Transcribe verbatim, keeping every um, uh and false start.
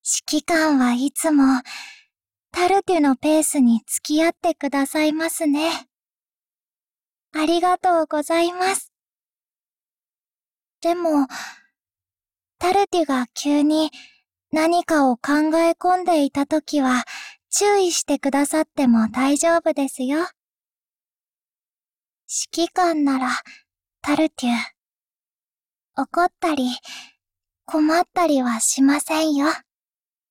指揮官はいつも、タルテュのペースに付き合ってくださいますね。ありがとうございます。でも、タルテュが急に何かを考え込んでいたときは、注意してくださっても大丈夫ですよ。指揮官なら、タルテュ、怒ったり、困ったりはしませんよ。